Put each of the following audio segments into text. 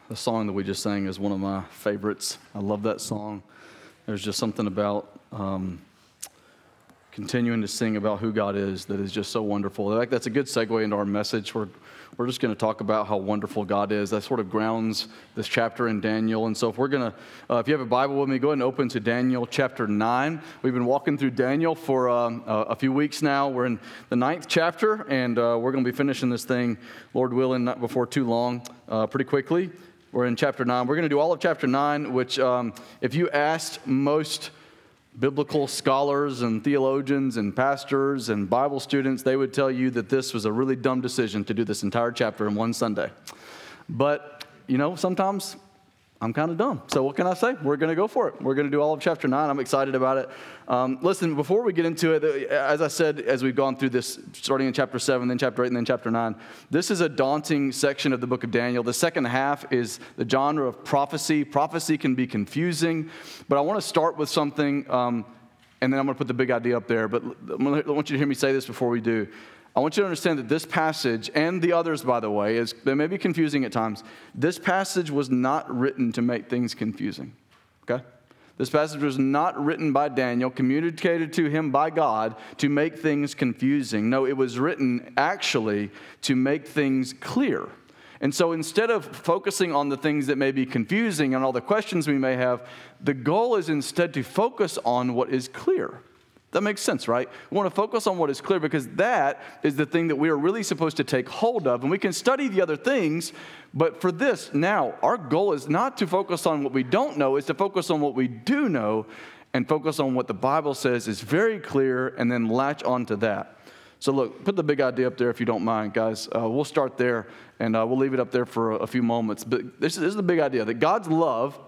The song that we just sang is one of my favorites. I love that song. There's just something about continuing to sing about who God is that is just so wonderful. In fact, that's a good segue into our message. We're just going to talk about how wonderful God is. That sort of grounds this chapter in Daniel. And so if we're going to, if you have a Bible with me, go ahead and open to Daniel chapter 9. We've been walking through Daniel for a few weeks now. We're in the 9th chapter, and we're going to be finishing this thing, Lord willing, not before too long, pretty quickly. We're in chapter 9. We're going to do all of chapter 9, which if you asked most biblical scholars and theologians and pastors and Bible students, they would tell you that this was a really dumb decision to do this entire chapter in one Sunday. But, you know, sometimes I'm kind of dumb. So what can I say? We're going to go for it. We're going to do all of chapter 9. I'm excited about it. Listen, before we get into it, as I said, as we've gone through this, starting in chapter 7, then chapter 8, and then chapter 9, this is a daunting section of the book of Daniel. The second half is the genre of prophecy. Prophecy can be confusing, but I want to start with something, and then I'm going to put the big idea up there. But I want you to hear me say this before we do. I want you to understand that this passage, and the others, by the way, they may be confusing at times. This passage was not written to make things confusing, okay? This passage was not written by Daniel, communicated to him by God to make things confusing. No, it was written actually to make things clear. And so instead of focusing on the things that may be confusing and all the questions we may have, the goal is instead to focus on what is clear. That makes sense, right? We want to focus on what is clear because that is the thing that we are really supposed to take hold of. And we can study the other things, but for this now, our goal is not to focus on what we don't know, it's to focus on what we do know and focus on what the Bible says is very clear and then latch onto that. So look, put the big idea up there if you don't mind, guys. We'll start there and we'll leave it up there for a few moments. But this is the big idea, that God's love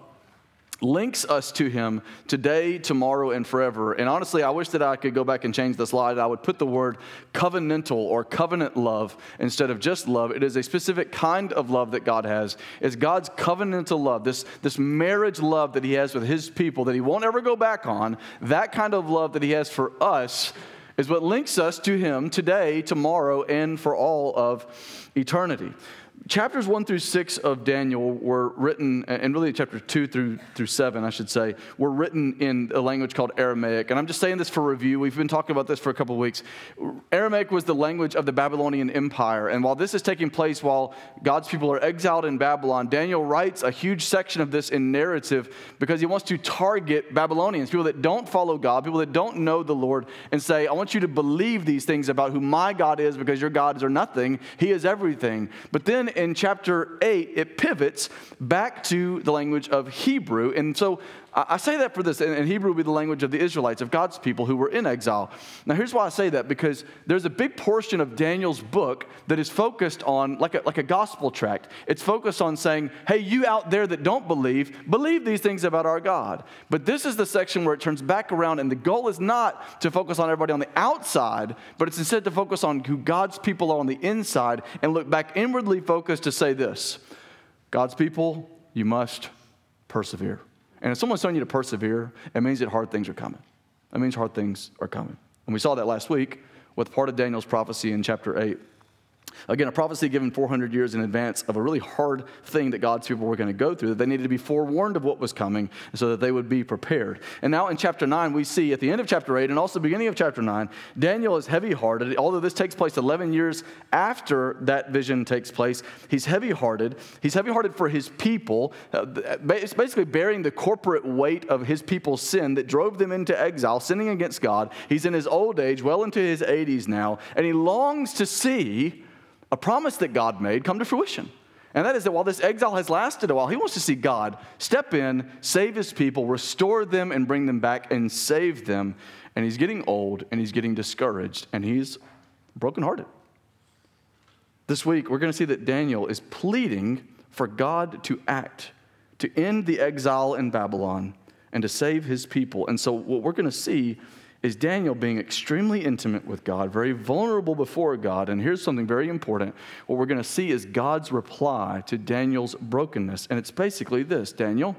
links us to him today, tomorrow, and forever. And honestly, I wish that I could go back and change the slide. I would put the word covenantal or covenant love instead of just love. It is a specific kind of love that God has. It's God's covenantal love, this marriage love that he has with his people that he won't ever go back on. That kind of love that he has for us is what links us to him today, tomorrow, and for all of eternity. Chapters 1 through 6 of Daniel were written, and really chapters 2 through 7, I should say, were written in a language called Aramaic. And I'm just saying this for review. We've been talking about this for a couple of weeks. Aramaic was the language of the Babylonian Empire. And while this is taking place while God's people are exiled in Babylon, Daniel writes a huge section of this in narrative because he wants to target Babylonians, people that don't follow God, people that don't know the Lord, and say, I want you to believe these things about who my God is because your gods are nothing. He is everything. But then in chapter 8, it pivots back to the language of Hebrew. And so I say that for this, and Hebrew would be the language of the Israelites, of God's people who were in exile. Now, here's why I say that, because there's a big portion of Daniel's book that is focused on, like a gospel tract. It's focused on saying, hey, you out there that don't believe these things about our God. But this is the section where it turns back around, and the goal is not to focus on everybody on the outside, but it's instead to focus on who God's people are on the inside and look back inwardly focused to say this: God's people, you must persevere. And if someone's telling you to persevere, it means that hard things are coming. That means hard things are coming. And we saw that last week with part of Daniel's prophecy in chapter 8. Again, a prophecy given 400 years in advance of a really hard thing that God's people were going to go through, that they needed to be forewarned of what was coming so that they would be prepared. And now in chapter 9, we see at the end of chapter 8 and also the beginning of chapter 9, Daniel is heavy-hearted. Although this takes place 11 years after that vision takes place, he's heavy-hearted. He's heavy-hearted for his people. It's basically bearing the corporate weight of his people's sin that drove them into exile, sinning against God. He's in his old age, well into his 80s now, and he longs to see a promise that God made come to fruition. And that is that while this exile has lasted a while, he wants to see God step in, save his people, restore them, and bring them back and save them. And he's getting old, and he's getting discouraged, and he's brokenhearted. This week, we're going to see that Daniel is pleading for God to act, to end the exile in Babylon, and to save his people. And so what we're going to see is Daniel being extremely intimate with God, very vulnerable before God. And here's something very important. What we're going to see is God's reply to Daniel's brokenness. And it's basically this: Daniel,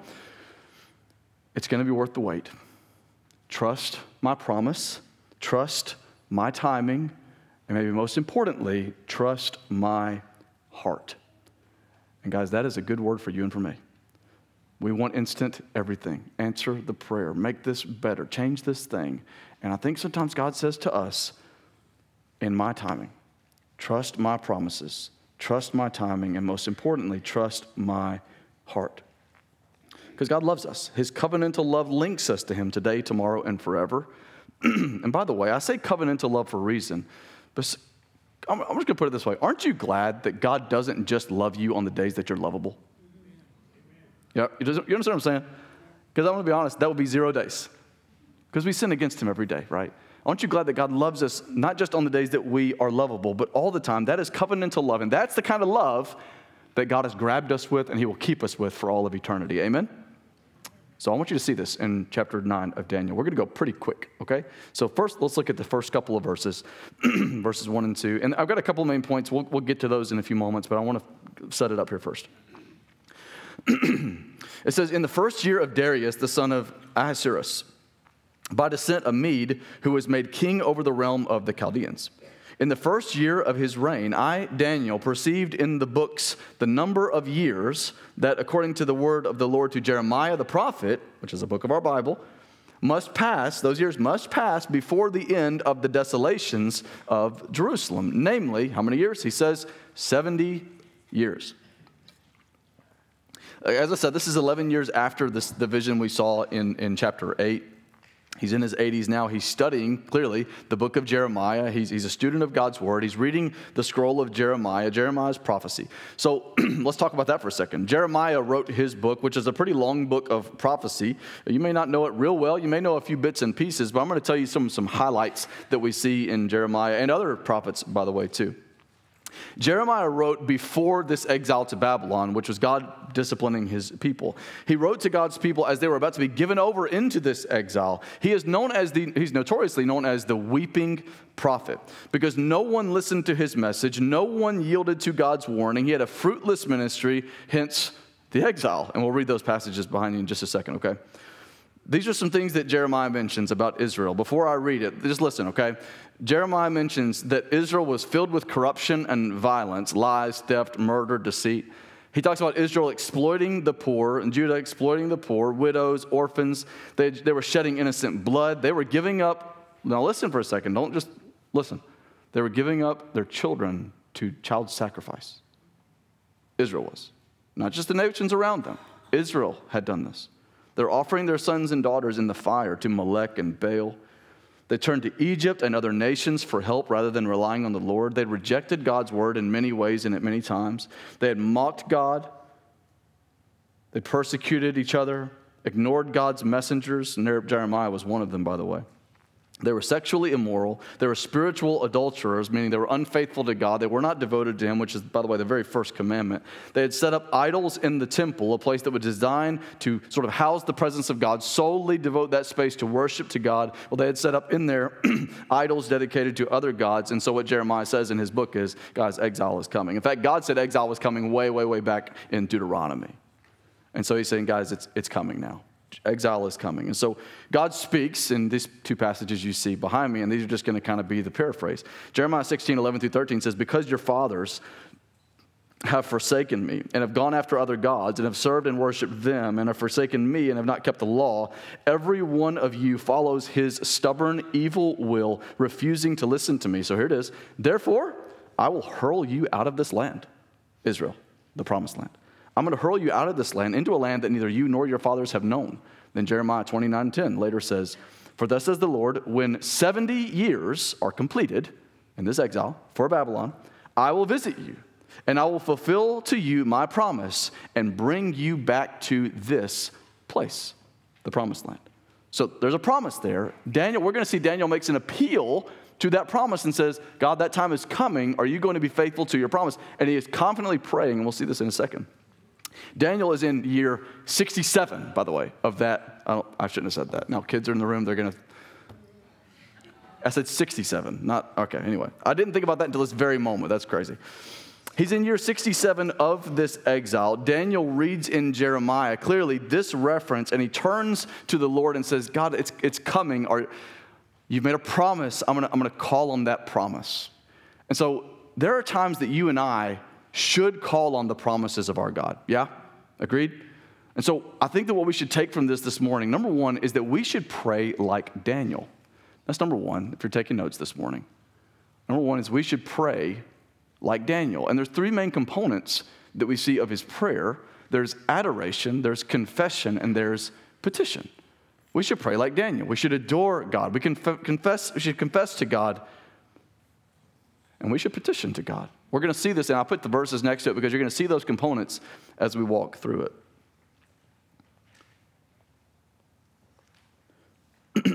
it's going to be worth the wait. Trust my promise, trust my timing, and maybe most importantly, trust my heart. And guys, that is a good word for you and for me. We want instant everything. Answer the prayer. Make this better. Change this thing. And I think sometimes God says to us, in my timing, trust my promises, trust my timing, and most importantly, trust my heart. Because God loves us. His covenantal love links us to him today, tomorrow, and forever. And by the way, I say covenantal love for a reason. But I'm just going to put it this way. Aren't you glad that God doesn't just love you on the days that you're lovable? Yeah, you understand what I'm saying? Because I'm going to be honest, that would be 0 days. Because we sin against him every day, right? Aren't you glad that God loves us not just on the days that we are lovable, but all the time? That is covenantal love. And that's the kind of love that God has grabbed us with and he will keep us with for all of eternity. Amen? So I want you to see this in chapter 9 of Daniel. We're going to go pretty quick, okay? So first, let's look at the first couple of verses, verses 1 and 2. And I've got a couple of main points. We'll get to those in a few moments, but I want to set it up here first. It says, in the first year of Darius, the son of Ahasuerus, by descent a Mede, who was made king over the realm of the Chaldeans. In the first year of his reign, I, Daniel, perceived in the books the number of years that, according to the word of the Lord to Jeremiah the prophet, which is a book of our Bible, must pass, those years must pass before the end of the desolations of Jerusalem. Namely, how many years? He says 70 years. As I said, this is 11 years after the vision we saw in chapter 8. He's in his 80s now. He's studying, clearly, the book of Jeremiah. He's a student of God's word. He's reading the scroll of Jeremiah, Jeremiah's prophecy. So let's talk about that for a second. Jeremiah wrote his book, which is a pretty long book of prophecy. You may not know it real well. You may know a few bits and pieces, but I'm going to tell you some highlights that we see in Jeremiah and other prophets, by the way, too. Jeremiah wrote before this exile to Babylon, which was God disciplining his people. He wrote to God's people as they were about to be given over into this exile. He's notoriously known as the weeping prophet because no one listened to his message. No one yielded to God's warning. He had a fruitless ministry, hence the exile. And we'll read those passages behind you in just a second, okay? These are some things that Jeremiah mentions about Israel. Before I read it, just listen, okay? Jeremiah mentions that Israel was filled with corruption and violence, lies, theft, murder, deceit. He talks about Israel exploiting the poor and Judah exploiting the poor, widows, orphans. They were shedding innocent blood. They were giving up, now listen for a second, don't just listen. They were giving up their children to child sacrifice. Israel was. Not just the nations around them. Israel had done this. They're offering their sons and daughters in the fire to Molech and Baal. They turned to Egypt and other nations for help rather than relying on the Lord. They rejected God's word in many ways and at many times. They had mocked God. They persecuted each other, ignored God's messengers, and Jeremiah was one of them, by the way. They were sexually immoral. They were spiritual adulterers, meaning they were unfaithful to God. They were not devoted to him, which is, by the way, the very first commandment. They had set up idols in the temple, a place that was designed to sort of house the presence of God, solely devote that space to worship to God. Well, they had set up in there idols dedicated to other gods. And so what Jeremiah says in his book is, guys, exile is coming. In fact, God said exile was coming way, way, way back in Deuteronomy. And so he's saying, guys, it's coming now. Exile is coming. And so God speaks in these two passages you see behind me, and these are just going to kind of be the paraphrase. Jeremiah 16:11-13 says, because your fathers have forsaken me and have gone after other gods and have served and worshiped them and have forsaken me and have not kept the law, every one of you follows his stubborn, evil will, refusing to listen to me. So here it is. Therefore, I will hurl you out of this land, Israel, the promised land. I'm going to hurl you out of this land into a land that neither you nor your fathers have known. Then Jeremiah 29:10 later says, for thus says the Lord, when 70 years are completed in this exile for Babylon, I will visit you, and I will fulfill to you my promise and bring you back to this place, the promised land. So there's a promise there. We're going to see Daniel makes an appeal to that promise and says, God, that time is coming. Are you going to be faithful to your promise? And he is confidently praying, and we'll see this in a second. Daniel is in year 67, by the way, of that. I shouldn't have said that. Now, kids are in the room. They're going to. I said 67, not. Okay, anyway. I didn't think about that until this very moment. That's crazy. He's in year 67 of this exile. Daniel reads in Jeremiah clearly this reference, and he turns to the Lord and says, God, it's coming. You've made a promise. I'm gonna call on that promise. And so there are times that you and I should call on the promises of our God. Yeah? Agreed? And so I think that what we should take from this morning, number one, is that we should pray like Daniel. That's number one, if you're taking notes this morning. Number one is we should pray like Daniel. And there's three main components that we see of his prayer. There's adoration, there's confession, and there's petition. We should pray like Daniel. We should adore God. We should confess to God, and we should petition to God. We're going to see this, and I'll put the verses next to it because you're going to see those components as we walk through it.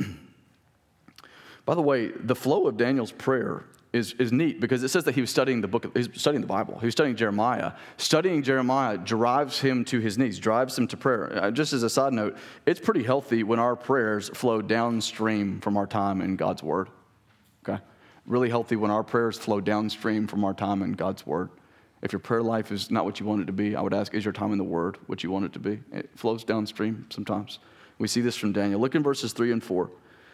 By the way, the flow of Daniel's prayer is neat because it says that he was studying the Bible. He was studying Jeremiah. Studying Jeremiah drives him to his knees, drives him to prayer. Just as a side note, it's pretty healthy when our prayers flow downstream from our time in God's Word. Okay? Really healthy when our prayers flow downstream from our time in God's Word. If your prayer life is not what you want it to be, I would ask, is your time in the Word what you want it to be? It flows downstream sometimes. We see this from Daniel. Look in verses 3 and 4.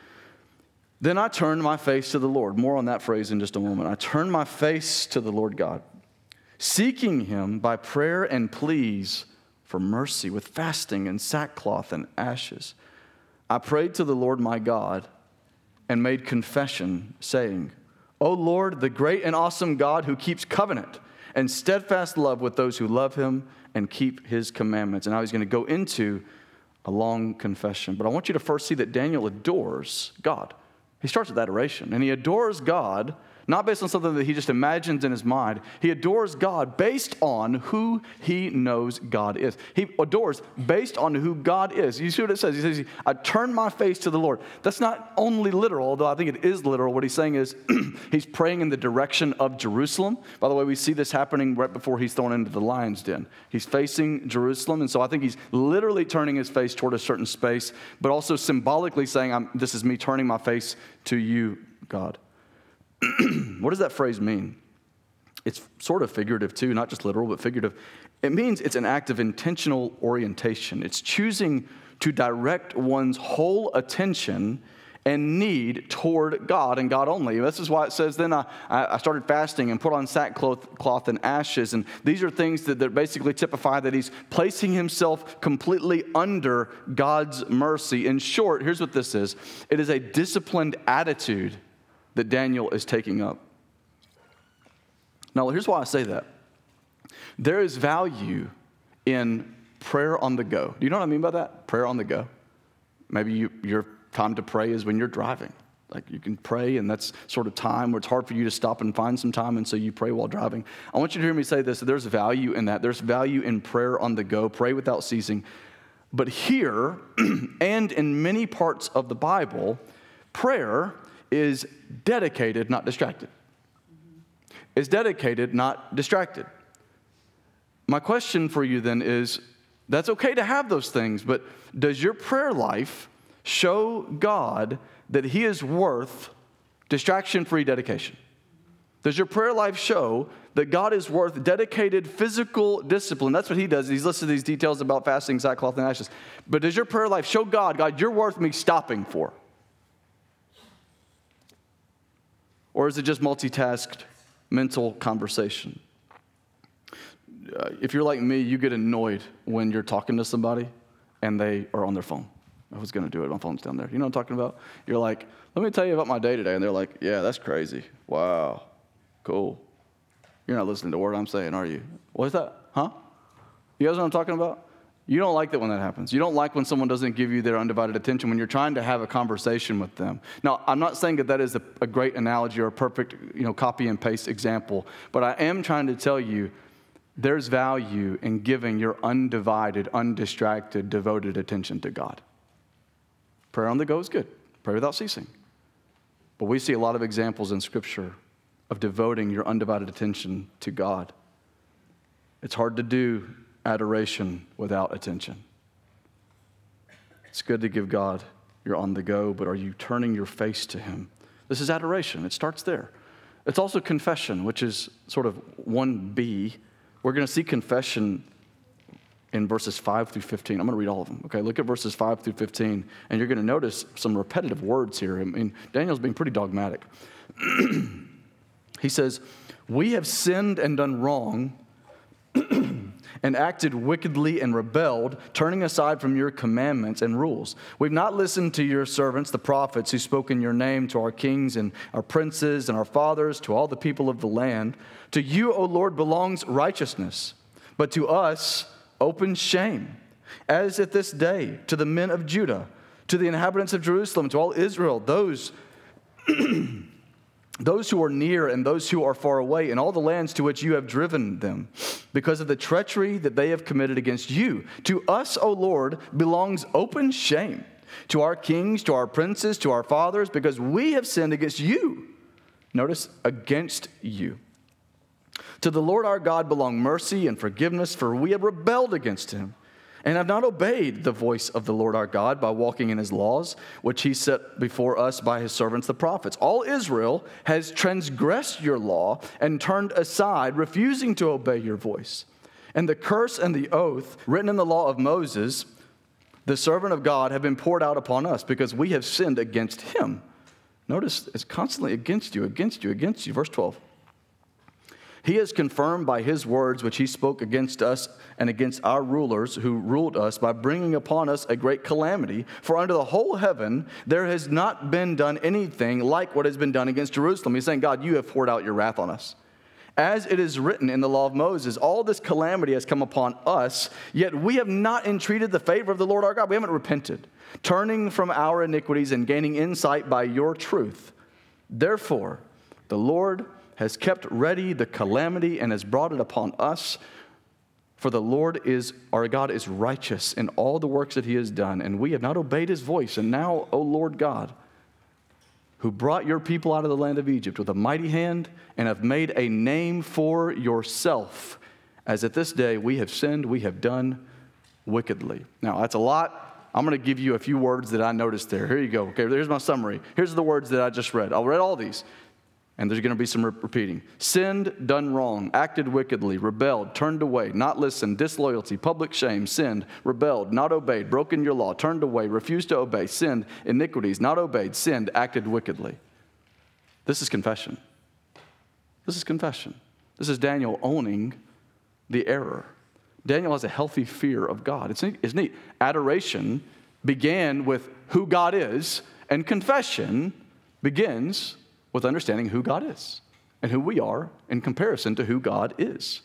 Then I turned my face to the Lord. More on that phrase in just a moment. I turned my face to the Lord God, seeking him by prayer and pleas for mercy with fasting and sackcloth and ashes. I prayed to the Lord my God and made confession, saying, O Lord, the great and awesome God who keeps covenant and steadfast love with those who love him and keep his commandments. And now he's going to go into a long confession. But I want you to first see that Daniel adores God. He starts with adoration, and he adores God, not based on something that he just imagines in his mind. He adores God based on who he knows God is. He adores based on who God is. You see what it says? He says, I turned my face to the Lord. That's not only literal, although I think it is literal. What he's saying is he's praying in the direction of Jerusalem. By the way, we see this happening right before he's thrown into the lion's den. He's facing Jerusalem, and so I think he's literally turning his face toward a certain space, but also symbolically saying, this is me turning my face to you, God. What does that phrase mean? It's sort of figurative too, not just literal, but figurative. It means it's an act of intentional orientation. It's choosing to direct one's whole attention and need toward God and God only. This is why it says, then I started fasting and put on sackcloth and ashes. And these are things that basically typify that he's placing himself completely under God's mercy. In short, here's what this is. It is a disciplined attitude that Daniel is taking up. Now, here's why I say that. There is value in prayer on the go. Do you know what I mean by that? Prayer on the go. Maybe your time to pray is when you're driving. Like you can pray, and that's sort of time where it's hard for you to stop and find some time, and so you pray while driving. I want you to hear me say this. There's value in that. There's value in prayer on the go. Pray without ceasing. But here, and in many parts of the Bible, prayer is dedicated, not distracted. Is dedicated, not distracted. My question for you then is, that's okay to have those things, but does your prayer life show God that he is worth distraction-free dedication? Does your prayer life show that God is worth dedicated physical discipline? That's what he does. He's listed these details about fasting, sackcloth, and ashes. But does your prayer life show God, you're worth me stopping for? Or is it just multitasked mental conversation? If you're like me, you get annoyed when you're talking to somebody and they are on their phone. I was going to do it. My phone's down there. You know what I'm talking about? You're like, let me tell you about my day today. And they're like, yeah, that's crazy. Wow. Cool. You're not listening to a word I'm saying, are you? What is that? Huh? You guys know what I'm talking about? You don't like that when that happens. You don't like when someone doesn't give you their undivided attention when you're trying to have a conversation with them. Now, I'm not saying that is a great analogy or a perfect, copy and paste example, but I am trying to tell you there's value in giving your undivided, undistracted, devoted attention to God. Prayer on the go is good. Pray without ceasing. But we see a lot of examples in Scripture of devoting your undivided attention to God. It's hard to do adoration without attention. It's good to give God your on the go, but are you turning your face to him? This is adoration. It starts there. It's also confession, which is sort of 1B. We're going to see confession in verses 5 through 15. I'm going to read all of them. Okay, look at verses 5 through 15, and you're going to notice some repetitive words here. I mean, Daniel's being pretty dogmatic. He says, we have sinned and done wrong and acted wickedly and rebelled, turning aside from your commandments and rules. We've not listened to your servants, the prophets, who spoke in your name to our kings and our princes and our fathers, to all the people of the land. To you, O Lord, belongs righteousness, but to us open shame, as at this day to the men of Judah, to the inhabitants of Jerusalem, to all Israel, those who are near and those who are far away, in all the lands to which you have driven them, because of the treachery that they have committed against you. To us, O Lord, belongs open shame, to our kings, to our princes, to our fathers, because we have sinned against you. Notice, against you. To the Lord our God belong mercy and forgiveness, for we have rebelled against him, and have not obeyed the voice of the Lord our God by walking in his laws, which he set before us by his servants the prophets. All Israel has transgressed your law and turned aside, refusing to obey your voice. And the curse and the oath written in the law of Moses, the servant of God, have been poured out upon us because we have sinned against him. Notice it's constantly against you, against you, against you. Verse 12. He has confirmed by his words which he spoke against us and against our rulers who ruled us by bringing upon us a great calamity. For under the whole heaven there has not been done anything like what has been done against Jerusalem. He's saying, God, you have poured out your wrath on us. As it is written in the law of Moses, all this calamity has come upon us, yet we have not entreated the favor of the Lord our God. We haven't repented, turning from our iniquities and gaining insight by your truth. Therefore, the Lord has kept ready the calamity and has brought it upon us. For the Lord our God is righteous in all the works that he has done, and we have not obeyed his voice. And now, O Lord God, who brought your people out of the land of Egypt with a mighty hand and have made a name for yourself, as at this day we have sinned, we have done wickedly. Now, that's a lot. I'm going to give you a few words that I noticed there. Here you go. Okay, here's my summary. Here's the words that I just read. I'll read all these. And there's going to be some repeating. Sinned, done wrong, acted wickedly, rebelled, turned away, not listened, disloyalty, public shame, sinned, rebelled, not obeyed, broken your law, turned away, refused to obey, sinned, iniquities, not obeyed, sinned, acted wickedly. This is confession. This is confession. This is Daniel owning the error. Daniel has a healthy fear of God. It's neat. Adoration began with who God is, and confession begins with understanding who God is and who we are in comparison to who God is.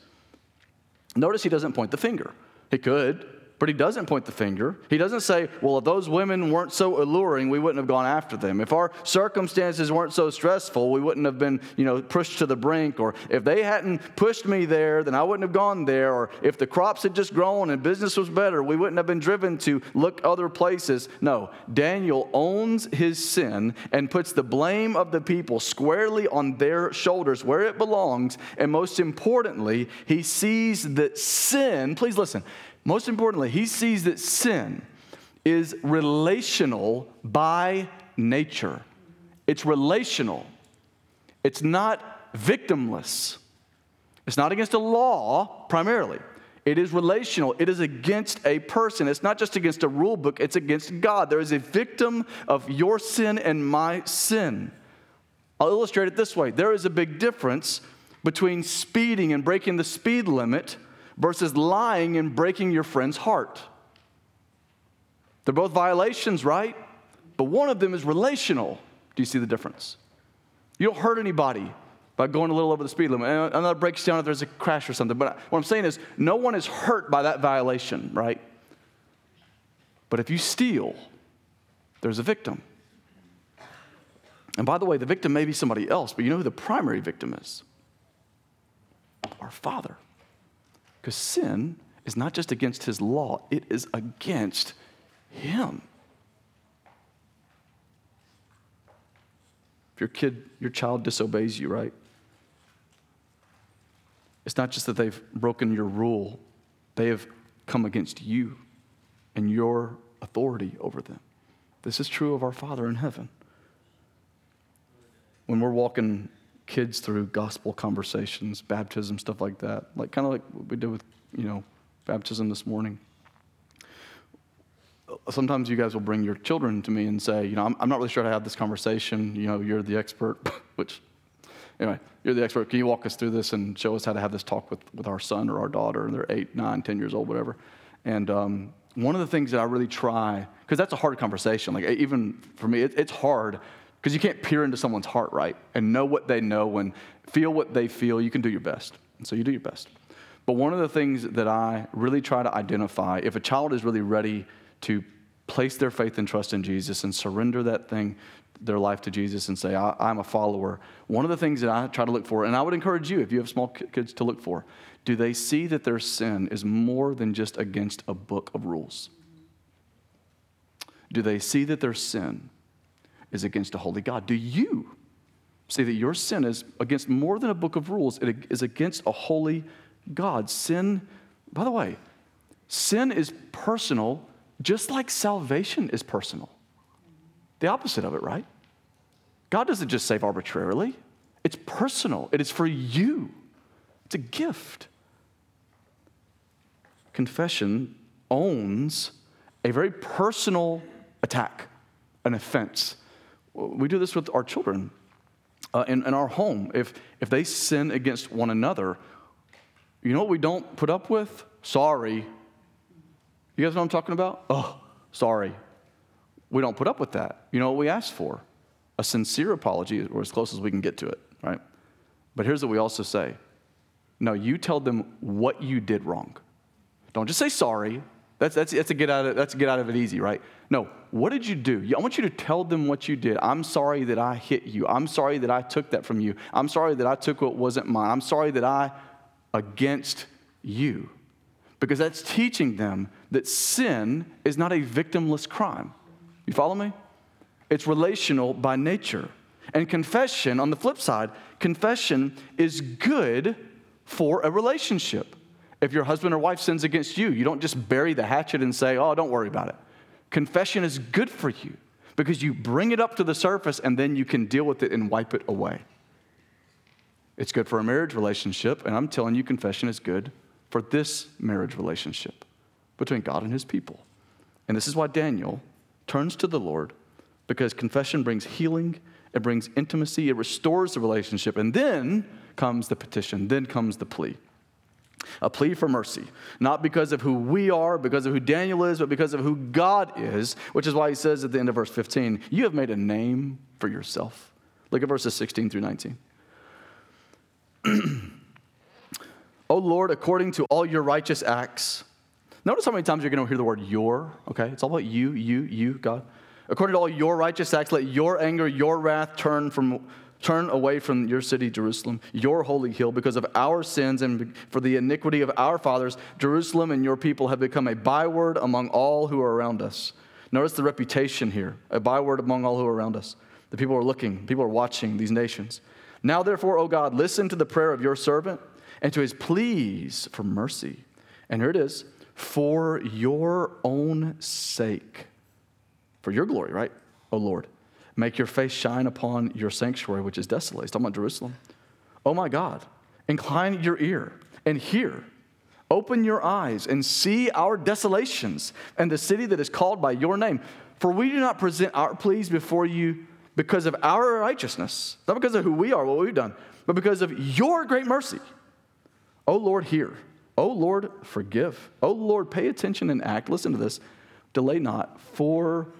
Notice he doesn't point the finger. He could, but he doesn't point the finger. He doesn't say, well, if those women weren't so alluring, we wouldn't have gone after them. If our circumstances weren't so stressful, we wouldn't have been, pushed to the brink. Or if they hadn't pushed me there, then I wouldn't have gone there. Or if the crops had just grown and business was better, we wouldn't have been driven to look other places. No, Daniel owns his sin and puts the blame of the people squarely on their shoulders where it belongs. And most importantly, he sees that sin, please listen, most importantly, he sees that sin is relational by nature. It's relational. It's not victimless. It's not against a law, primarily. It is relational. It is against a person. It's not just against a rule book. It's against God. There is a victim of your sin and my sin. I'll illustrate it this way. There is a big difference between speeding and breaking the speed limit versus lying and breaking your friend's heart. They're both violations, right? But one of them is relational. Do you see the difference? You don't hurt anybody by going a little over the speed limit. And another breaks down if there's a crash or something. But what I'm saying is no one is hurt by that violation, right? But if you steal, there's a victim. And by the way, the victim may be somebody else, but you know who the primary victim is? Our Father. Because sin is not just against his law, it is against him. If your child disobeys you, right? It's not just that they've broken your rule, they have come against you and your authority over them. This is true of our Father in heaven. When we're walking kids through gospel conversations, baptism, stuff like that, kind of like what we did with, baptism this morning. Sometimes you guys will bring your children to me and say, I'm not really sure how to have this conversation. You're the expert, which, Anyway, you're the expert. Can you walk us through this and show us how to have this talk with our son or our daughter, and they're 8, 9, 10 years old, whatever. And one of the things that I really try, because that's a hard conversation. Like even for me, it's hard because you can't peer into someone's heart, right? And know what they know and feel what they feel. You can do your best. And so you do your best. But one of the things that I really try to identify, if a child is really ready to place their faith and trust in Jesus and surrender that thing, their life to Jesus, and say, I'm a follower, one of the things that I try to look for, and I would encourage you, if you have small kids, to look for, do they see that their sin is more than just against a book of rules? Do they see that their sin is against a holy God? Do you see that your sin is against more than a book of rules? It is against a holy God. Sin, by the way, sin is personal, just like salvation is personal. The opposite of it, right? God doesn't just save arbitrarily. It's personal. It is for you. It's a gift. Confession owns a very personal attack, an offense. We do this with our children in our home. If they sin against one another, you know what we don't put up with? Sorry. You guys know what I'm talking about? Oh, sorry. We don't put up with that. You know what we ask for? A sincere apology, or as close as we can get to it, right? But here's what we also say. No, you tell them what you did wrong. Don't just say sorry. That's a get out of it easy, right? No, what did you do? I want you to tell them what you did. I'm sorry that I hit you. I'm sorry that I took that from you. I'm sorry that I took what wasn't mine. I'm sorry that I against you. Because that's teaching them that sin is not a victimless crime. You follow me? It's relational by nature. And confession, on the flip side, confession is good for a relationship. If your husband or wife sins against you, you don't just bury the hatchet and say, oh, don't worry about it. Confession is good for you because you bring it up to the surface and then you can deal with it and wipe it away. It's good for a marriage relationship, and I'm telling you, confession is good for this marriage relationship between God and his people. And this is why Daniel turns to the Lord, because confession brings healing, it brings intimacy, it restores the relationship, and then comes the petition, then comes the plea. A plea for mercy, not because of who we are, because of who Daniel is, but because of who God is, which is why he says at the end of verse 15, you have made a name for yourself. Look at verses 16 through 19. O Lord, according to all your righteous acts. Notice how many times you're going to hear the word your, okay? It's all about you, God. According to all your righteous acts, let your anger, your wrath turn away from your city, Jerusalem, your holy hill, because of our sins and for the iniquity of our fathers. Jerusalem and your people have become a byword among all who are around us. Notice the reputation here, a byword among all who are around us. The people are looking, people are watching these nations. Now, therefore, O God, listen to the prayer of your servant and to his pleas for mercy. And here it is, for your own sake, for your glory, right, O Lord. Make your face shine upon your sanctuary, which is desolate. He's talking about Jerusalem. Oh my God, incline your ear and hear. Open your eyes and see our desolations and the city that is called by your name. For we do not present our pleas before you because of our righteousness, not because of who we are, what we've done, but because of your great mercy. O Lord, hear. O Lord, forgive. O Lord, pay attention and act. Listen to this. Delay not for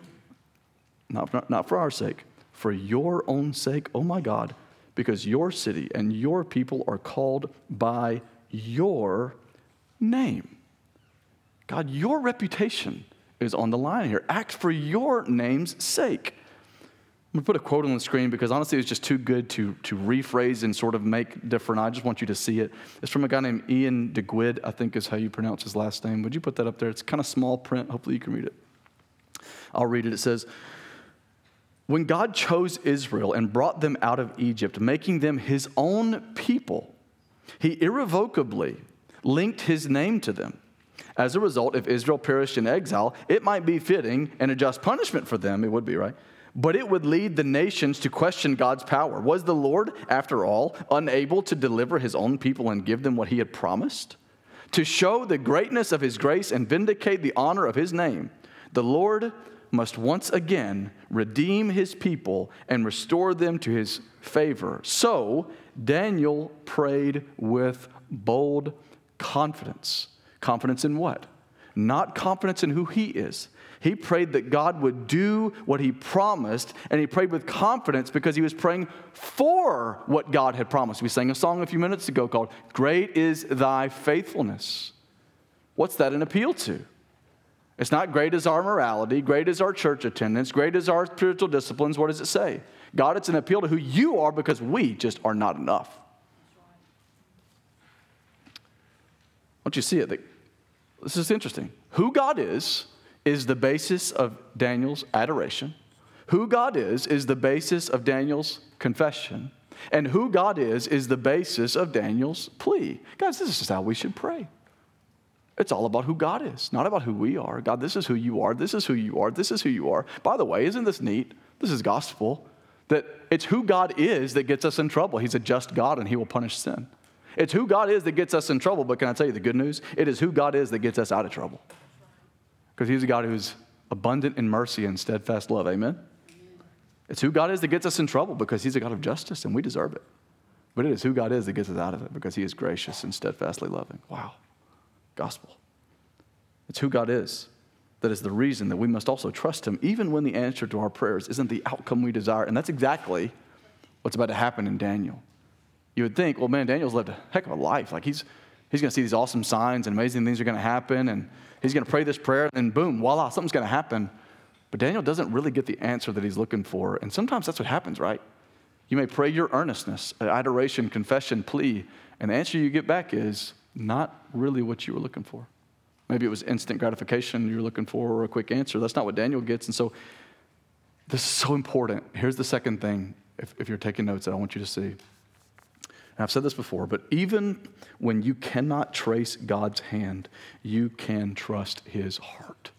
our sake, for your own sake, oh my God, because your city and your people are called by your name. God, your reputation is on the line here. Act for your name's sake. I'm going to put a quote on the screen because honestly it's just too good to rephrase and sort of make different. I just want you to see it. It's from a guy named Ian DeGuid, I think is how you pronounce his last name. Would you put that up there? It's kind of small print. Hopefully you can read it. I'll read it. It says, when God chose Israel and brought them out of Egypt, making them his own people, he irrevocably linked his name to them. As a result, if Israel perished in exile, it might be fitting and a just punishment for them. It would be, right? But it would lead the nations to question God's power. Was the Lord, after all, unable to deliver his own people and give them what he had promised? To show the greatness of his grace and vindicate the honor of his name, the Lord must once again redeem his people and restore them to his favor. So Daniel prayed with bold confidence. Confidence in what? Not confidence in who he is. He prayed that God would do what he promised, and he prayed with confidence because he was praying for what God had promised. We sang a song a few minutes ago called, "Great is Thy Faithfulness." What's that an appeal to? It's not great is our morality, great is our church attendance, great is our spiritual disciplines. What does it say? God, it's an appeal to who you are because we just are not enough. Don't you see it? This is interesting. Who God is the basis of Daniel's adoration. Who God is the basis of Daniel's confession. And who God is the basis of Daniel's plea. Guys, this is how we should pray. It's all about who God is, not about who we are. God, this is who you are. This is who you are. This is who you are. By the way, isn't this neat? This is gospel. That it's who God is that gets us in trouble. He's a just God and he will punish sin. It's who God is that gets us in trouble. But can I tell you the good news? It is who God is that gets us out of trouble. Because he's a God who's abundant in mercy and steadfast love. Amen? It's who God is that gets us in trouble because he's a God of justice and we deserve it. But it is who God is that gets us out of it because he is gracious and steadfastly loving. Wow. Gospel. It's who God is that is the reason that we must also trust him even when the answer to our prayers isn't the outcome we desire. And that's exactly what's about to happen in Daniel. You would think, well, man, Daniel's lived a heck of a life. Like he's going to see these awesome signs and amazing things are going to happen and he's going to pray this prayer and boom, voila, something's going to happen. But Daniel doesn't really get the answer that he's looking for. And sometimes that's what happens, right? You may pray your earnestness, adoration, confession, plea, and the answer you get back is not really what you were looking for. Maybe it was instant gratification you were looking for or a quick answer. That's not what Daniel gets. And so this is so important. Here's the second thing, if you're taking notes, that I want you to see. And I've said this before, but even when you cannot trace God's hand, you can trust his heart.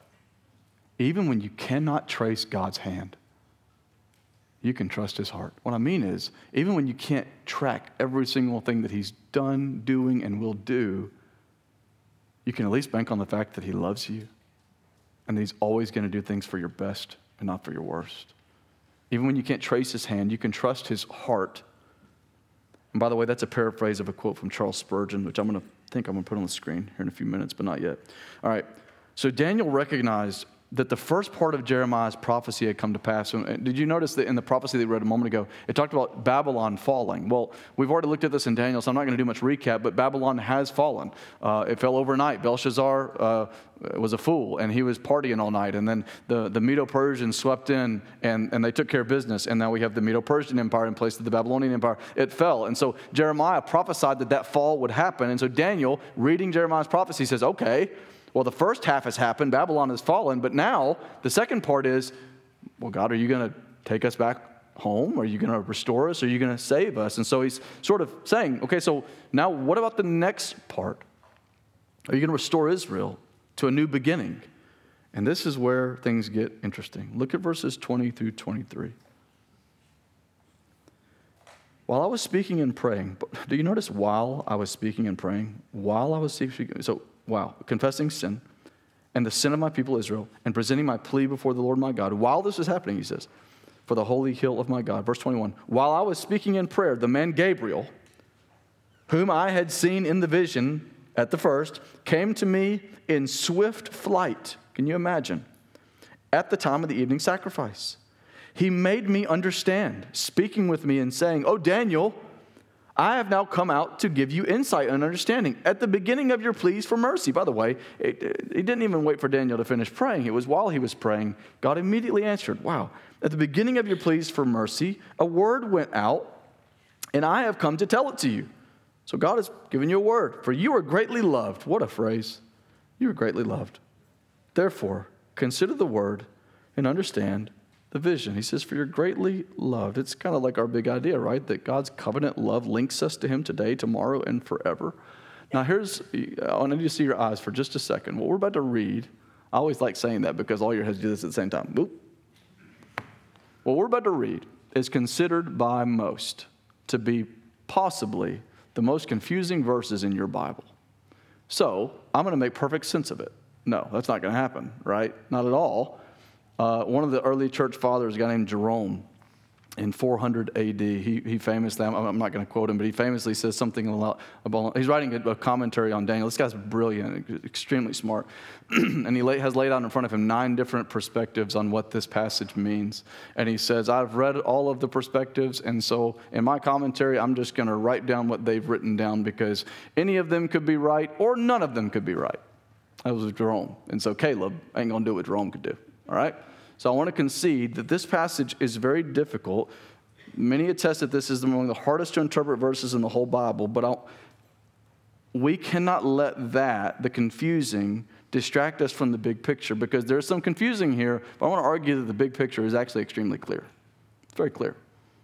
Even when you cannot trace God's hand, you can trust his heart. What I mean is, even when you can't track every single thing that he's done, doing, and will do, you can at least bank on the fact that he loves you and that he's always going to do things for your best and not for your worst. Even when you can't trace his hand, you can trust his heart. And by the way, that's a paraphrase of a quote from Charles Spurgeon, which I'm going to put on the screen here in a few minutes, but not yet. All right. So Daniel recognized that the first part of Jeremiah's prophecy had come to pass. And did you notice that in the prophecy that we read a moment ago, it talked about Babylon falling? Well, we've already looked at this in Daniel, so I'm not going to do much recap, but Babylon has fallen. It fell overnight. Belshazzar was a fool, and he was partying all night. And then the Medo-Persians swept in, and they took care of business. And now we have the Medo-Persian Empire in place of the Babylonian Empire. It fell. And so Jeremiah prophesied that fall would happen. And so Daniel, reading Jeremiah's prophecy, says, okay, well, the first half has happened. Babylon has fallen. But now the second part is, well, God, are you going to take us back home? Are you going to restore us? Are you going to save us? And so he's sort of saying, okay, so now what about the next part? Are you going to restore Israel to a new beginning? And this is where things get interesting. Look at verses 20 through 23. While I was speaking and praying, do you notice while I was speaking and praying? While I was speaking, confessing sin and the sin of my people Israel and presenting my plea before the Lord my God. While this was happening, he says, for the holy hill of my God. Verse 21, while I was speaking in prayer, the man Gabriel, whom I had seen in the vision at the first, came to me in swift flight. Can you imagine? At the time of the evening sacrifice. He made me understand, speaking with me and saying, "Oh, Daniel, I have now come out to give you insight and understanding. At the beginning of your pleas for mercy." By the way, he didn't even wait for Daniel to finish praying. It was while he was praying, God immediately answered. Wow. At the beginning of your pleas for mercy, a word went out, and I have come to tell it to you. So God has given you a word. For you are greatly loved. What a phrase. You are greatly loved. Therefore, consider the word and understand the vision. He says, for you're greatly loved. It's kind of like our big idea, right? That God's covenant love links us to him today, tomorrow, and forever. Now I want you to see your eyes for just a second. What we're about to read, I always like saying that because all your heads do this at the same time. Boop. What we're about to read is considered by most to be possibly the most confusing verses in your Bible. So I'm going to make perfect sense of it. No, that's not going to happen, right? Not at all. One of the early church fathers, a guy named Jerome, in 400 AD, he famously, I'm not going to quote him, but he famously says something about, he's writing a commentary on Daniel. This guy's brilliant, extremely smart. And he has laid out in front of him 9 different perspectives on what this passage means. And he says, I've read all of the perspectives, and so in my commentary, I'm just going to write down what they've written down because any of them could be right or none of them could be right. That was Jerome. And so Caleb ain't going to do what Jerome could do, all right? So I want to concede that this passage is very difficult. Many attest that this is among the hardest to interpret verses in the whole Bible, but we cannot let the confusing, distract us from the big picture because there's some confusing here, but I want to argue that the big picture is actually extremely clear. It's very clear.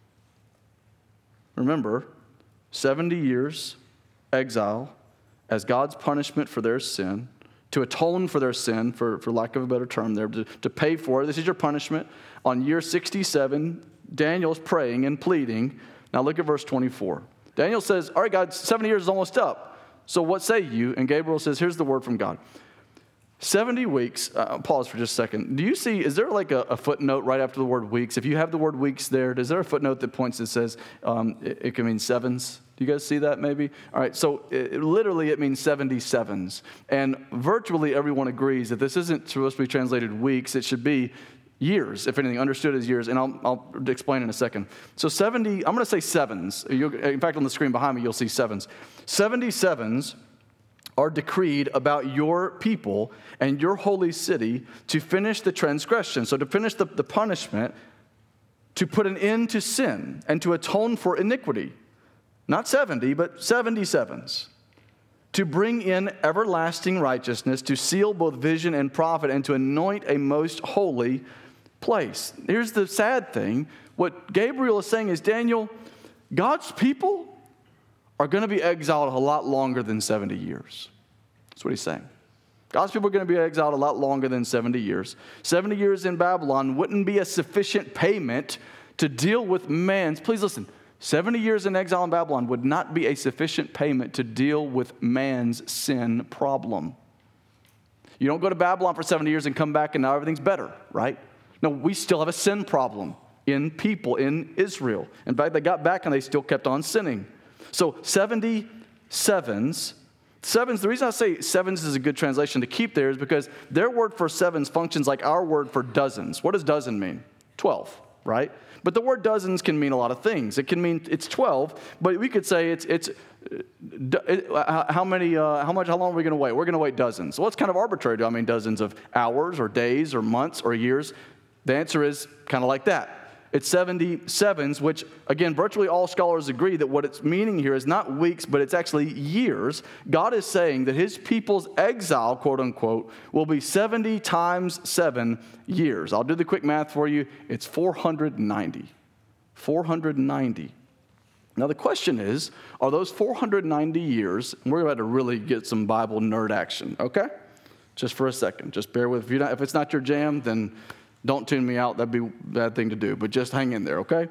Remember, 70 years exile as God's punishment for their sin, to atone for their sin, for lack of a better term there, to pay for it. This is your punishment. On year 67, Daniel's praying and pleading. Now look at verse 24. Daniel says, all right, God, 70 years is almost up. So what say you? And Gabriel says, here's the word from God. 70 weeks, pause for just a second. Do you see, is there like a footnote right after the word weeks? If you have the word weeks there, is there a footnote that points that says it can mean sevens? Do you guys see that maybe? All right, so literally it means 77s. And virtually everyone agrees that this isn't supposed to be translated weeks. It should be years, if anything, understood as years. And I'll explain in a second. So 70, I'm going to say sevens. In fact, on the screen behind me, you'll see sevens. 77s are decreed about your people and your holy city to finish the transgression. So to finish the punishment, to put an end to sin and to atone for iniquity. Not 70, but 77s. To bring in everlasting righteousness, to seal both vision and prophet, and to anoint a most holy place. Here's the sad thing. What Gabriel is saying is, Daniel, God's people are going to be exiled a lot longer than 70 years. That's what he's saying. God's people are going to be exiled a lot longer than 70 years. 70 years in Babylon wouldn't be a sufficient payment to deal with man's, please listen, 70 years in exile in Babylon would not be a sufficient payment to deal with man's sin problem. You don't go to Babylon for 70 years and come back and now everything's better, right? No, we still have a sin problem in people in Israel. In fact, they got back and they still kept on sinning. So 77s, the reason I say sevens is a good translation to keep there is because their word for sevens functions like our word for dozens. What does dozen mean? 12, right? But the word dozens can mean a lot of things. It can mean it's 12, but we could say how long are we going to wait? We're going to wait dozens. Well, it's kind of arbitrary. Do I mean dozens of hours or days or months or years? The answer is kind of like that. It's 77s, which, again, virtually all scholars agree that what it's meaning here is not weeks, but it's actually years. God is saying that his people's exile, quote unquote, will be 70 times 7 years. I'll do the quick math for you. It's 490. 490. Now, the question is, are those 490 years, and we're about to really get some Bible nerd action, okay? Just for a second. Just bear with me. If it's not your jam, then don't tune me out. That'd be a bad thing to do, but just hang in there, okay?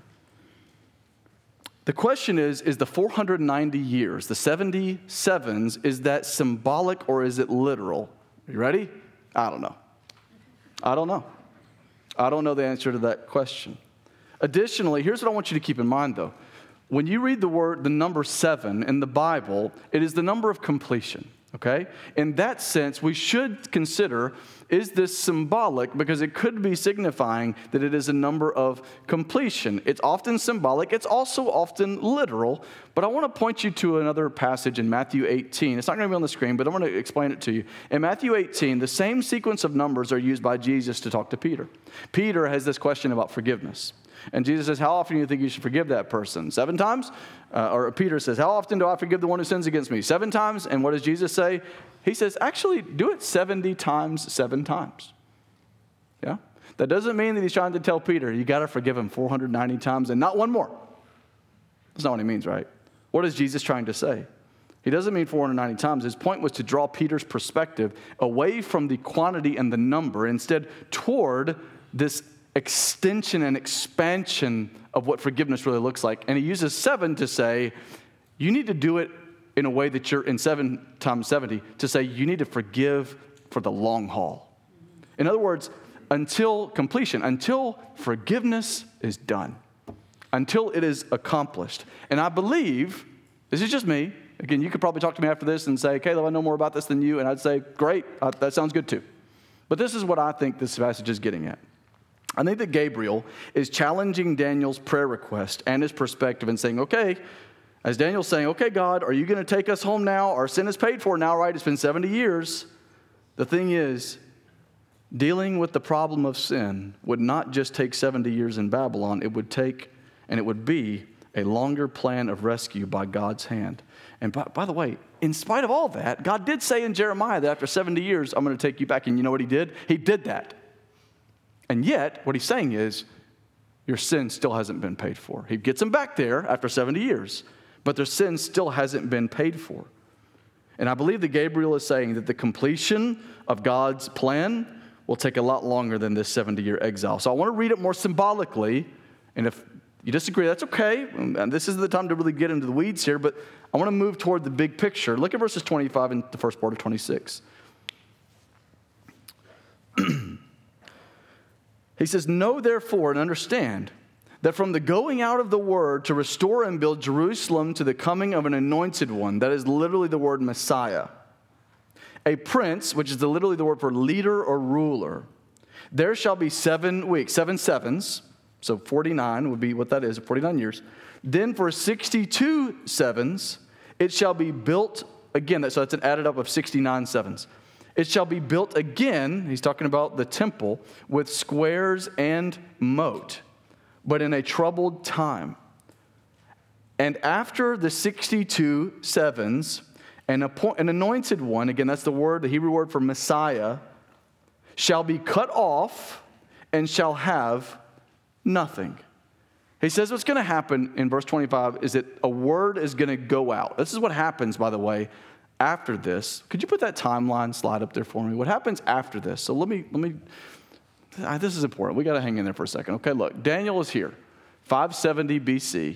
The question is the 490 years, the 77s, is that symbolic or is it literal? You ready? I don't know. I don't know the answer to that question. Additionally, here's what I want you to keep in mind, though. When you read the number 7 in the Bible, it is the number of completion, okay? In that sense, we should consider, is this symbolic? Because it could be signifying that it is a number of completion. It's often symbolic. It's also often literal. But I want to point you to another passage in Matthew 18. It's not going to be on the screen, but I'm going to explain it to you. In Matthew 18, the same sequence of numbers are used by Jesus to talk to Peter. Peter has this question about forgiveness. And Jesus says, how often do you think you should forgive that person? 7 times? Or Peter says, how often do I forgive the one who sins against me? 7 times? And what does Jesus say? He says, actually, do it 70 times, 7 times. Yeah? That doesn't mean that he's trying to tell Peter, you got to forgive him 490 times and not one more. That's not what he means, right? What is Jesus trying to say? He doesn't mean 490 times. His point was to draw Peter's perspective away from the quantity and the number, instead toward this extension and expansion of what forgiveness really looks like. And he uses 7 to say, you need to do it in a way that you're in 7 times 70 to say you need to forgive for the long haul. In other words, until completion, until forgiveness is done, until it is accomplished. And I believe, this is just me, again, you could probably talk to me after this and say, Caleb, I know more about this than you, and I'd say, great, that sounds good too. But this is what I think this passage is getting at. I think that Gabriel is challenging Daniel's prayer request and his perspective and saying, okay, as Daniel's saying, okay, God, are you going to take us home now? Our sin is paid for now, right? It's been 70 years. The thing is, dealing with the problem of sin would not just take 70 years in Babylon. It would take, and it would be, a longer plan of rescue by God's hand. And by the way, in spite of all that, God did say in Jeremiah that after 70 years, I'm going to take you back. And you know what he did? He did that. And yet, what he's saying is, your sin still hasn't been paid for. He gets them back there after 70 years, but their sin still hasn't been paid for. And I believe that Gabriel is saying that the completion of God's plan will take a lot longer than this 70-year exile. So I want to read it more symbolically, and if you disagree, that's okay. And this isn't the time to really get into the weeds here, but I want to move toward the big picture. Look at verses 25 and the first part of 26. He says, know therefore and understand that from the going out of the word to restore and build Jerusalem to the coming of an anointed one, that is literally the word Messiah, a prince, which is literally the word for leader or ruler, there shall be 7 weeks, 7 sevens, so 49 would be what that is, 49 years. Then for 62 sevens, it shall be built again. So that's an added up of 69 sevens. It shall be built again, he's talking about the temple, with squares and moat, but in a troubled time. And after the 62 sevens, an anointed one, again, that's the word, the Hebrew word for Messiah, shall be cut off and shall have nothing. He says what's going to happen in verse 25 is that a word is going to go out. This is what happens, by the way, after this. Could you put that timeline slide up there for me? What happens after this? So let me. This is important. We got to hang in there for a second. Okay, look, Daniel is here, 570 BC.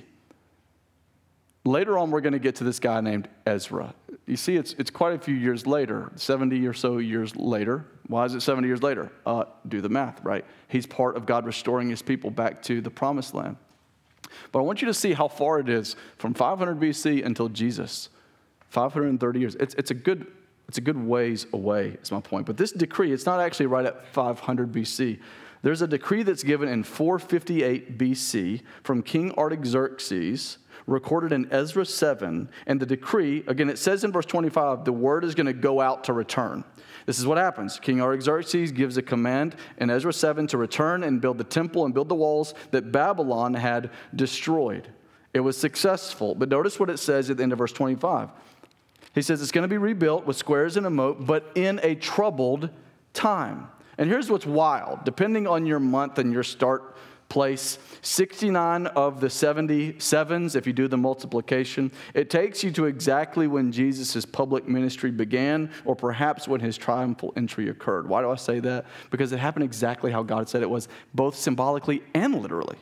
Later on, we're going to get to this guy named Ezra. You see, it's quite a few years later, 70 or so years later. Why is it 70 years later? Do the math, right? He's part of God restoring his people back to the promised land. But I want you to see how far it is from 500 BC until Jesus. 530 years. It's a good ways away, is my point. But this decree, it's not actually right at 500 BC. There's a decree that's given in 458 BC from King Artaxerxes, recorded in Ezra 7. And the decree, again, it says in verse 25, the word is going to go out to return. This is what happens. King Artaxerxes gives a command in Ezra 7 to return and build the temple and build the walls that Babylon had destroyed. It was successful. But notice what it says at the end of verse 25. He says it's going to be rebuilt with squares and a moat, but in a troubled time. And here's what's wild. Depending on your month and your start place, 69 of the 77s, if you do the multiplication, it takes you to exactly when Jesus' public ministry began, or perhaps when his triumphal entry occurred. Why do I say that? Because it happened exactly how God said it was, both symbolically and literally.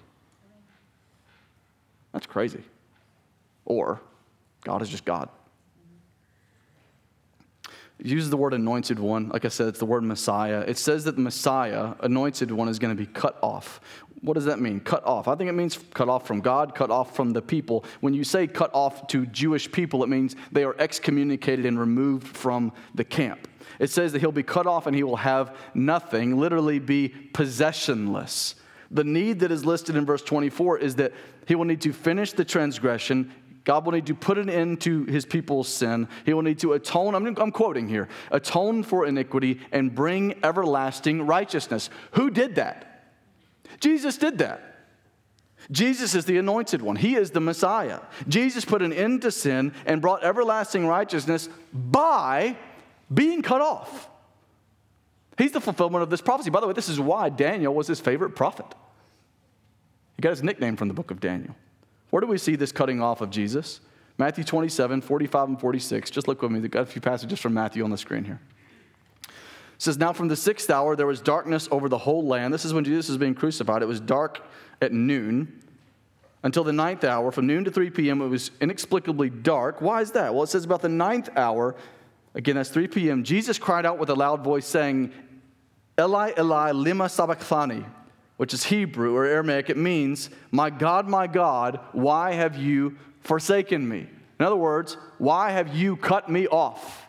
That's crazy. Or God is just God. It uses the word anointed one. Like I said, it's the word Messiah. It says that the Messiah, anointed one, is going to be cut off. What does that mean? Cut off. I think it means cut off from God, cut off from the people. When you say cut off to Jewish people, it means they are excommunicated and removed from the camp. It says that he'll be cut off and he will have nothing, literally be possessionless. The need that is listed in verse 24 is that he will need to finish the transgression. God will need to put an end to his people's sin. He will need to atone, I'm quoting here, atone for iniquity and bring everlasting righteousness. Who did that? Jesus did that. Jesus is the anointed one. He is the Messiah. Jesus put an end to sin and brought everlasting righteousness by being cut off. He's the fulfillment of this prophecy. By the way, this is why Daniel was his favorite prophet. He got his nickname from the book of Daniel. Where do we see this cutting off of Jesus? Matthew 27, 45 and 46. Just look with me. We've got a few passages from Matthew on the screen here. It says, now from the 6th hour there was darkness over the whole land. This is when Jesus was being crucified. It was dark at noon until the 9th hour. From noon to 3 p.m. it was inexplicably dark. Why is that? Well, it says about the 9th hour, again, that's 3 p.m., Jesus cried out with a loud voice saying, Eli, Eli, lima sabachthani, which is Hebrew or Aramaic. It means, my God, why have you forsaken me? In other words, why have you cut me off?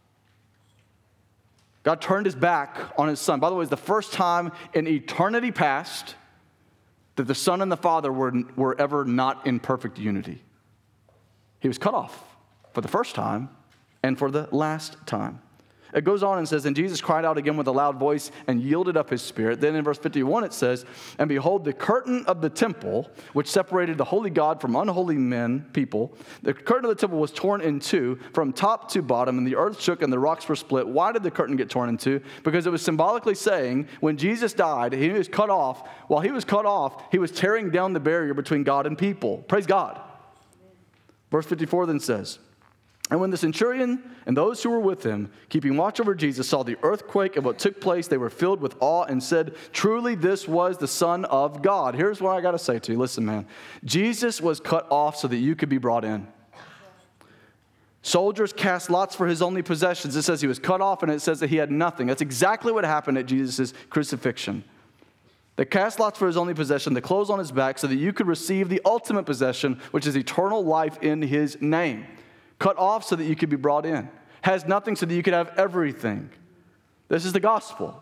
God turned his back on his son. By the way, it's the first time in eternity past that the Son and the Father were ever not in perfect unity. He was cut off for the first time and for the last time. It goes on and says, and Jesus cried out again with a loud voice and yielded up his spirit. Then in verse 51 it says, and behold, the curtain of the temple, which separated the holy God from unholy people, the curtain of the temple was torn in two from top to bottom, and the earth shook and the rocks were split. Why did the curtain get torn in two? Because it was symbolically saying when Jesus died, he was cut off. While he was cut off, he was tearing down the barrier between God and people. Praise God. Verse 54 then says, and when the centurion and those who were with him, keeping watch over Jesus, saw the earthquake and what took place, they were filled with awe and said, truly this was the Son of God. Here's what I got to say to you. Listen, man. Jesus was cut off so that you could be brought in. Soldiers cast lots for his only possessions. It says he was cut off, and it says that he had nothing. That's exactly what happened at Jesus' crucifixion. They cast lots for his only possession, the clothes on his back, so that you could receive the ultimate possession, which is eternal life in his name. Cut off so that you could be brought in. Has nothing so that you could have everything. This is the gospel.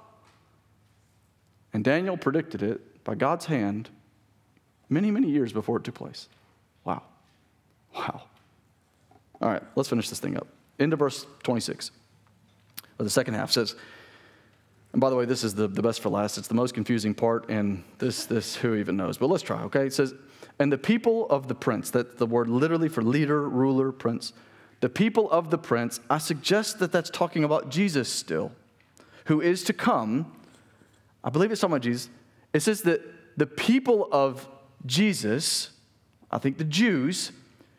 And Daniel predicted it by God's hand many, many years before it took place. Wow. Wow. All right, let's finish this thing up. Into verse 26. Or the second half says, and by the way, this is the best for last. It's the most confusing part, and this who even knows? But let's try, okay? It says, and the people of the prince, that's the word literally for leader, ruler, prince. The people of the prince, I suggest that that's talking about Jesus still, who is to come. I believe it's talking about Jesus. It says that the people of Jesus, I think the Jews,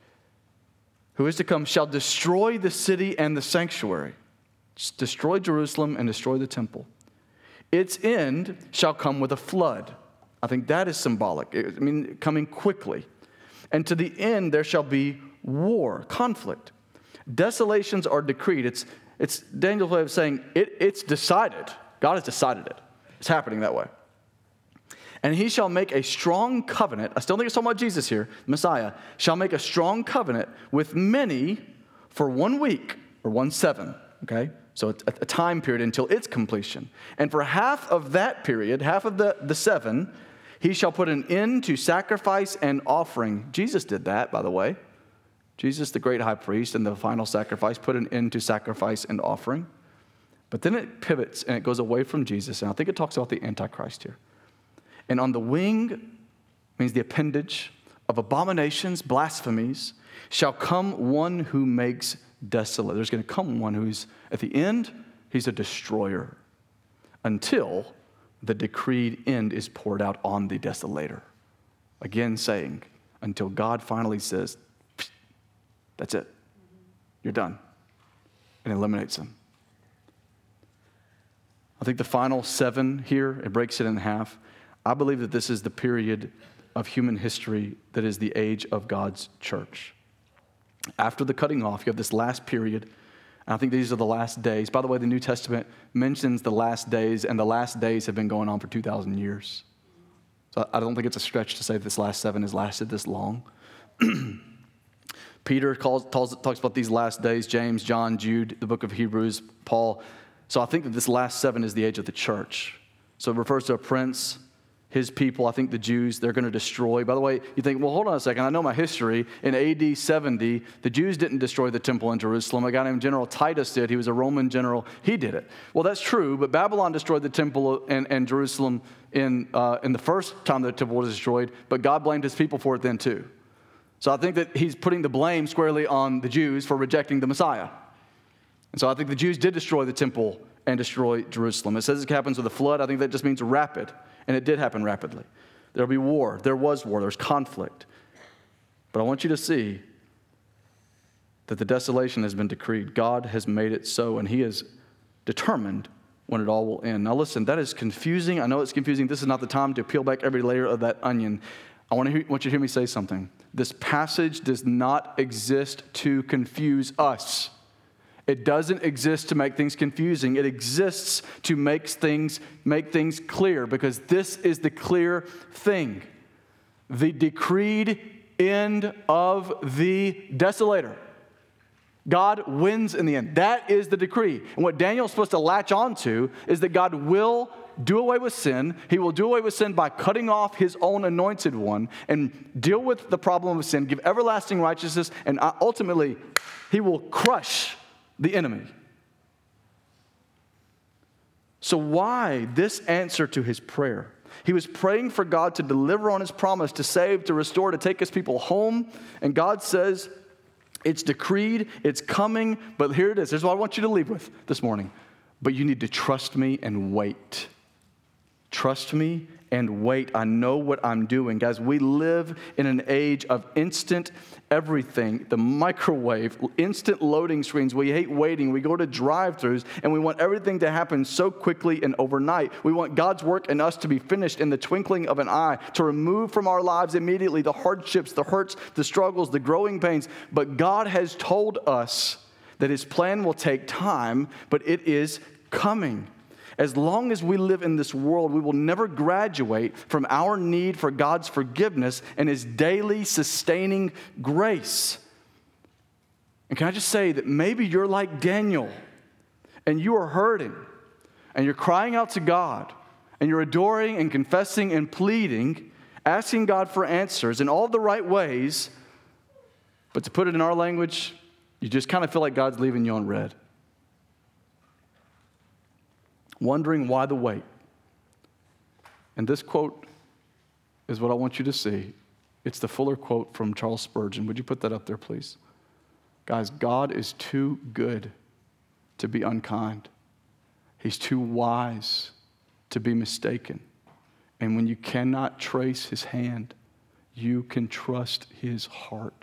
who is to come, shall destroy the city and the sanctuary, destroy Jerusalem and destroy the temple. Its end shall come with a flood. I think that is symbolic. I mean, coming quickly. And to the end there shall be war, conflict. Desolations are decreed. It's Daniel's way of saying it's decided. God has decided it. It's happening that way. And he shall make a strong covenant. I still think it's talking about Jesus here. Messiah shall make a strong covenant with many for 1 week or 1 7. Okay? So it's a time period until its completion. And for half of that period, half of the 7, he shall put an end to sacrifice and offering. Jesus did that, by the way. Jesus, the great high priest, and the final sacrifice, put an end to sacrifice and offering. But then it pivots and it goes away from Jesus. And I think it talks about the Antichrist here. And on the wing, means the appendage of abominations, blasphemies, shall come one who makes desolate. There's going to come one who's, at the end, he's a destroyer. Until the decreed end is poured out on the desolator. Again saying, until God finally says, that's it. You're done. And eliminates them. I think the final 7 here, it breaks it in half. I believe that this is the period of human history that is the age of God's church. After the cutting off, you have this last period. And I think these are the last days. By the way, the New Testament mentions the last days, and the last days have been going on for 2,000 years. So I don't think it's a stretch to say that this last 7 has lasted this long. Peter talks about these last days, James, John, Jude, the book of Hebrews, Paul. So I think that this last 7 is the age of the church. So it refers to a prince, his people, I think the Jews, they're going to destroy. By the way, you think, well, hold on a second. I know my history. In AD 70, the Jews didn't destroy the temple in Jerusalem. A guy named General Titus did. He was a Roman general. He did it. Well, that's true, but Babylon destroyed the temple and Jerusalem in the first time the temple was destroyed, but God blamed his people for it then too. So I think that he's putting the blame squarely on the Jews for rejecting the Messiah. And so I think the Jews did destroy the temple and destroy Jerusalem. It says it happens with a flood. I think that just means rapid. And it did happen rapidly. There'll be war. There was war. There's conflict. But I want you to see that the desolation has been decreed. God has made it so, and he has determined when it all will end. Now listen, that is confusing. I know it's confusing. This is not the time to peel back every layer of that onion. I want you to hear me say something. This passage does not exist to confuse us. It doesn't exist to make things confusing. It exists to make things clear, because this is the clear thing. The decreed end of the desolator. God wins in the end. That is the decree. And what Daniel's supposed to latch onto is that God will do away with sin. He will do away with sin by cutting off his own anointed one and deal with the problem of sin, give everlasting righteousness, and ultimately he will crush the enemy. So why this answer to his prayer? He was praying for God to deliver on his promise, to save, to restore, to take his people home. And God says, it's decreed, it's coming, but here it is. Here's what I want you to leave with this morning. But you need to trust me and wait. Trust me and wait. I know what I'm doing. Guys, we live in an age of instant everything, the microwave, instant loading screens. We hate waiting. We go to drive-thrus, and we want everything to happen so quickly and overnight. We want God's work in us to be finished in the twinkling of an eye, to remove from our lives immediately the hardships, the hurts, the struggles, the growing pains. But God has told us that his plan will take time, but it is coming. As long as we live in this world, we will never graduate from our need for God's forgiveness and his daily sustaining grace. And can I just say that maybe you're like Daniel and you are hurting and you're crying out to God and you're adoring and confessing and pleading, asking God for answers in all the right ways, but to put it in our language, you just kind of feel like God's leaving you on red. Wondering why the wait. And this quote is what I want you to see. It's the Fuller quote from Charles Spurgeon. Would you put that up there, please? Guys, God is too good to be unkind. He's too wise to be mistaken. And when you cannot trace his hand, you can trust his heart.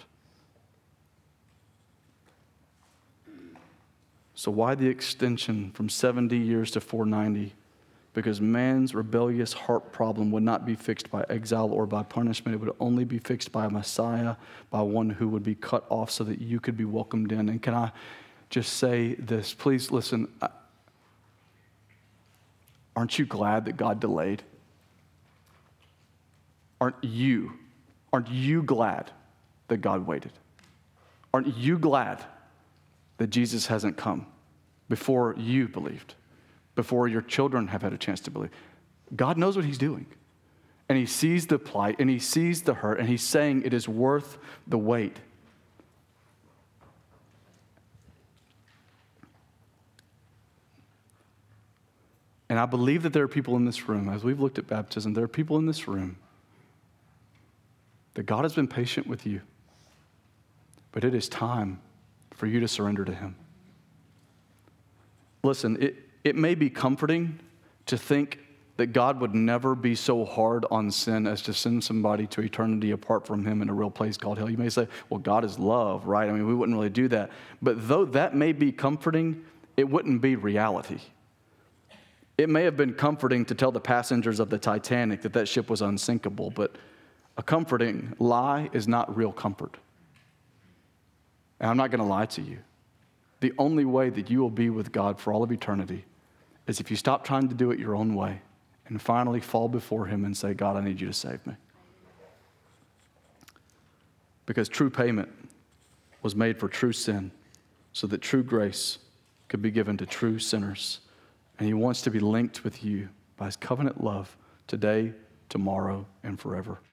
So why the extension from 70 years to 490? Because man's rebellious heart problem would not be fixed by exile or by punishment. It would only be fixed by a Messiah, by one who would be cut off so that you could be welcomed in. And can I just say this? Please listen. Aren't you glad that God delayed? Aren't you glad that God waited? Aren't you glad that Jesus hasn't come before you believed, before your children have had a chance to believe? God knows what he's doing. And he sees the plight, and he sees the hurt, and he's saying it is worth the wait. And I believe that there are people in this room, as we've looked at baptism, there are people in this room that God has been patient with you, but it is time for you to surrender to him. Listen, it may be comforting to think that God would never be so hard on sin as to send somebody to eternity apart from him in a real place called hell. You may say, well, God is love, right? I mean, we wouldn't really do that. But though that may be comforting, it wouldn't be reality. It may have been comforting to tell the passengers of the Titanic that ship was unsinkable, but a comforting lie is not real comfort. And I'm not going to lie to you. The only way that you will be with God for all of eternity is if you stop trying to do it your own way and finally fall before him and say, God, I need you to save me. Because true payment was made for true sin so that true grace could be given to true sinners. And he wants to be linked with you by his covenant love today, tomorrow, and forever.